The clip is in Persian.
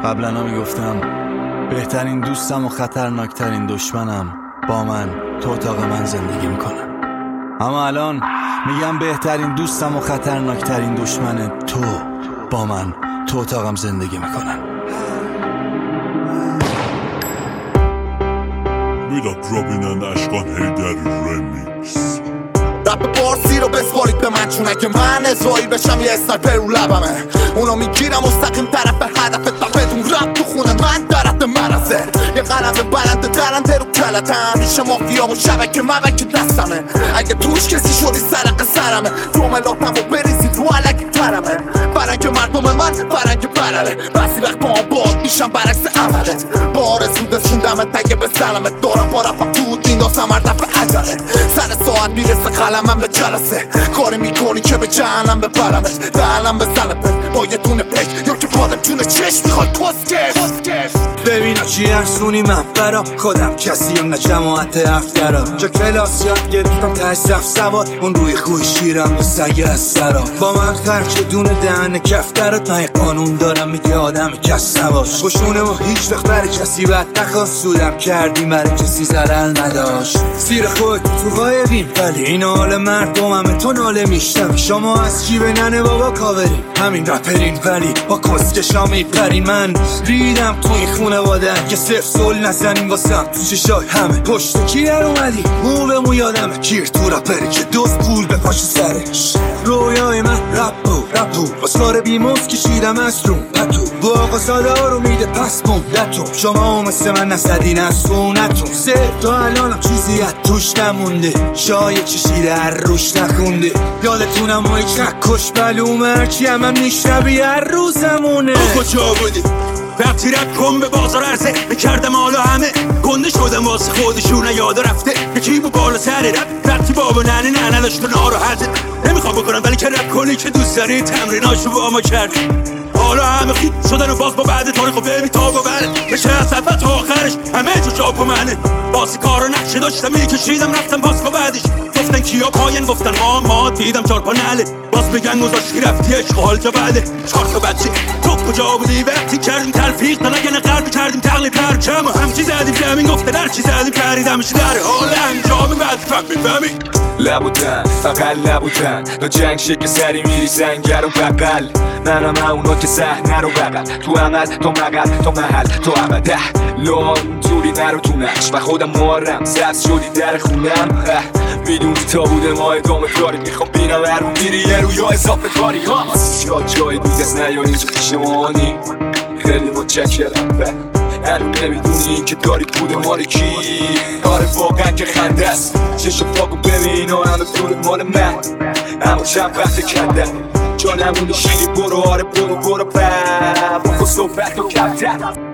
قبلا میگفتم بهترین دوستم و خطرناکترین دشمنم با من تو اتاق من زندگی میکنن، اما الان میگم بهترین دوستم و خطرناکترین دشمن تو با من تو اتاقم زندگی میکنن. میداد رابینن اشکان هیدری رمیکس. رپ بارسی رو بسپارید به من، چونه که من اسرائیل بشم یه اسنایپر رو لبمه. اونو میگیرم مستقیم طرف هدف تا بدون رپ تو خونه من درد مرزه. یه قلم برنده درنده رو کلتم، ریش مافیا و شبکه مبک دستمه. اگه توش کسی شدی سرق سرمه، جملاتم و بریزی تو علک ترمه. برنگ مردم من برنگ برره، بسی وقت با باد میشم برعکس عملت. بارزون دستوندمت اگه به سلمت دارم با رفم تو دینداسم هر دفعه عجله. سر ساعت میرسه قلمم به جلسه، کاری میکنی که به جهنم ببرمت. دهنم به سلپت با یه دونه پک یا که پادم جونه چشم میخواد کسکش. ببینا چی ارسونی من برا خودم کسیم نه جماعت افترا. چه کلاس یاد گرفتم ته صف سوار، اون روی خوی شیرم به سگ از سرا. با من خرچ دونه دهن کفترات، نه قانون دارم میگه آدم کس نباش. خوشونه و هیچ وقت برای کسی بد نخواست، سودم کردی برای کسی ضرر نداشت. سیر خود تو غایبیم ولی این حال مردم همه تو ناله میشتم. شما از چی به ننه بابا کاورین، همین رپرین ولی با کسکشا میپرین. من ریدم تو این خونواده که صفر سول نزنیم واسم تو چشای همه. پشت کی در اومدی موبمو یادمه، کیر تو رپری که دوست پول به پاش سرش. رویای من رپو باسکار بیموز کشیدم از روم پتو. با آقا ساده ها رو میده پس بوم لتو. شما مثل من نسدین از سونتون سه تا الانم چیزی از توش نمونده. شای چشیده هر روش نخونده. یادتونم های کش بلوم هرچی هم میشنبی هر روزمونه. کجا بودی وقتی رپ کن به بازار عرضه میکردم؟ حالا همه گنده شدم واسه خودشون یاد رفته. یکی بود بالا سر رپ وقتی بابا ننه نداشت و ناراحته. نمیخوام بکنم ولی که رپ کنی که دوست داری تمریناشو با ما کردی. حالا همه خود شدن و باز با بعد تاریخ و ببین تا با بره بشه از اول تا آخرش همه جو جا با منه. باسی کارو نقشه داشتم میکشیدم رفتم باز با بعدش. گفتن کیا پاین گفتن ما دیدم چار پا نله. باز بگن گذاشتی رفتی عشق حال جا بده. چار تا بچه تو کجا بودی وقتی کردیم تلفیق تا نگنه قلب کردیم تقلید پرچم و همچی زدیم زمین گفتن هرچی زدیم پریدمش در حال انجام بعد فهم میفهمی. لبودن فقط لبودن تا جنگ شکل سری میری زنگر و بقل. منم اونا که صحنه رو بقل تو عمل تو مقل تو محل تو عمده. لام اونطوری نرو تو نقش و خودم مارم سبز شدی در خونم. میدونی تا بوده ما ادامه کاری میخوام بینم هر رو میری یه رو یا اضافه کاری ها. یا جای بود از نیانی تو پیشمانی خیلی متشکرم. الان نمیدونی که داری بوده مال کی. آره واقعا که خنده است چشم پاکو ببین و همه پول مال من. اما چند وقت کندم جا نمونده شیری برو. آره برو بکن صحبت و کفتر.